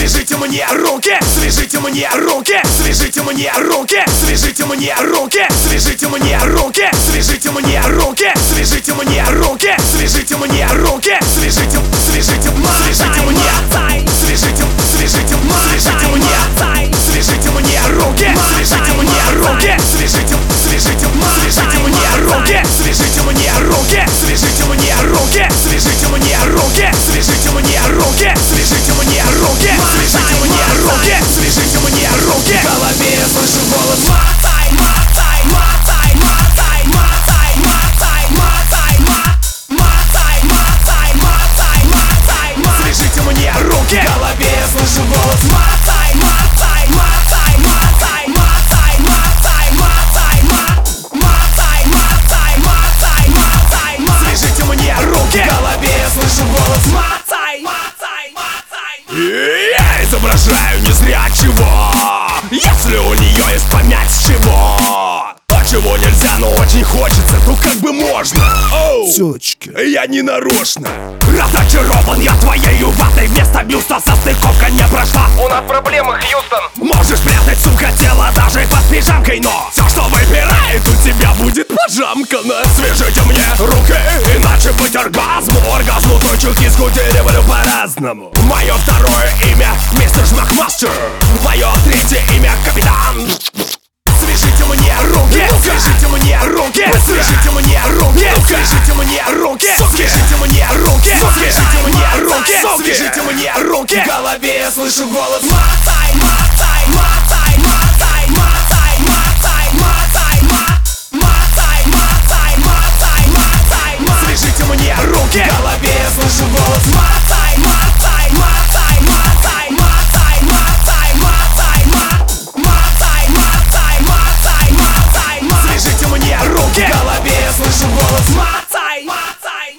свяжите мне руки, свяжите мне руки, свяжите мне руки, свяжите мне руки, свяжите мне руки, свяжите мне руки, свяжите мне руки, свяжите мне руки, свяжите, свяжите, свяжите мне, свяжите, свяжите, свяжите мне, свяжите мне руки, свяжите мне руки, свяжите, свяжите, свяжите мне руки, свяжите мне руки, свяжите мне руки, свяжите мне руки, свяжите мне руки, свяжите мне руки, свяжите мне руки, свяжите мне руки. В голове я слышу голос: мотай, мотай, мотай, мотай, мотай, мотай, мотай, мотай, мотай, мотай, мотай, мотай. Свяжите мне руки. В голове я слышу голос: мотай, мотай, мотай, мотай, мотай, мотай, мотай, мотай, мотай, мотай, мотай, мотай. Свяжите мне руки. В голове я слышу голос: мотай, мотай, мотай. Я изображаю незрячего, если у нее есть помять с чего. А чего нельзя, но очень хочется, то как бы можно. Тёчки, я не нарочно. Разочарован я твоею ватой. Вместо бюста состыковка не прошла. У нас проблемы, Хьюстон. Можешь прятать, сука, тело даже под пижамкой, но все, что выбирает, у тебя будет пожамкано. Свяжите мне руки, иначе быть оргазму. Оргазму точек дискутировали по-разному. Мое второе имя мистер Жмакмастер. Мое третье имя капитан. Свяжите мне руки, свяжите мне руки, свяжите мне руки, свяжите мне руки, свяжите мне руки, свяжите мне руки, свяжите мне руки. В голове я слышу голос: мотай, мотай, мотай, мотай, мотай, мотай, мотай, мотай, мотай, мотай, мотай, мотай. Свяжите мне руки. В голове я слышу голос: мотай, мотай, мотай, мотай, мотай, мотай, мотай, мотай, мотай, мотай, мотай, мотай. Свяжите мне руки. В голове я слышу голос: мотай, мотай,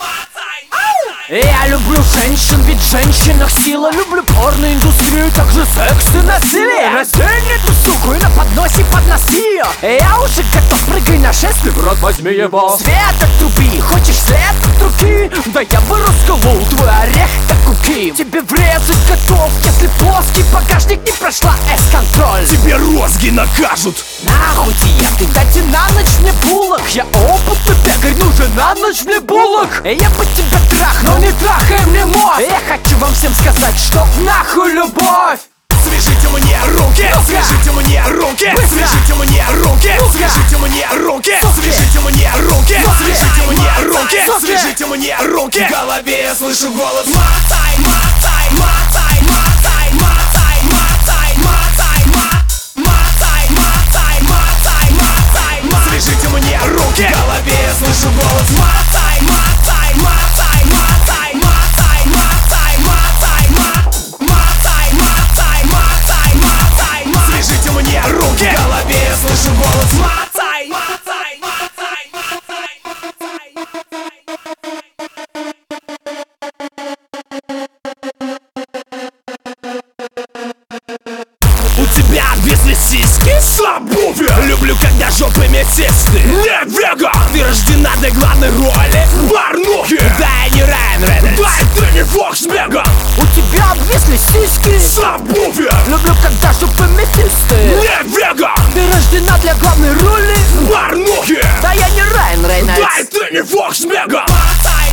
мотай. Я люблю женщин, ведь в женщинах сила. Люблю порноиндустрию, также секс и насилие. Раздень эту суку и на подносе подноси ее. Я уже готов, прыгай на шествие, в рот возьми его. Свет от труби, хочешь след от руки? Да я бы расколол твой орех, как куки. Тебе врезать готов, если плоский багажник не прошла S-контроль. Тебе розги накажут. Нахуй диеты, дайте на ночь мне булок. Я опытный пекарь, нужен на ночь мне булок. Я бы тебя трахнул, не трахай мне мозг. Я хочу вам всем сказать, что нахуй любовь. Свяжите мне руки, свяжите мне руки, свяжите мне руки, свяжите мне руки, свяжите мне руки, свяжите мне руки, свяжите мне руки. В голове я слышу голос: мотай, мотай, мотай, мотай, мотай, мотай, мотай, мотай, мотай, мотай, мотай, мотай. Свяжите мне руки. В голове я слышу голос: мотай, мотай, мотай, мотай, мотай, мотай, мотай, мотай, мотай, мотай, мотай, мотай. Свяжите мне руки. В голове я слышу голос: мотай, мотай, мотай, мотай, У тебя обвисли сиськи? Слабуви! Люблю, когда жопы метисты. Нет, веган! Ты рождена для главной роли в порнухе. Да, я не Райан Рейнольдс. Да, и ты не Фокс Меган. У тебя обвисли сиськи? Слабуви! Люблю, когда жопы метисты. Нет, веган! Ты рождена для главной роли в порнухе. Да, я не Райан Рейнольдс. Да, и ты не Фокс Меган. Мотай,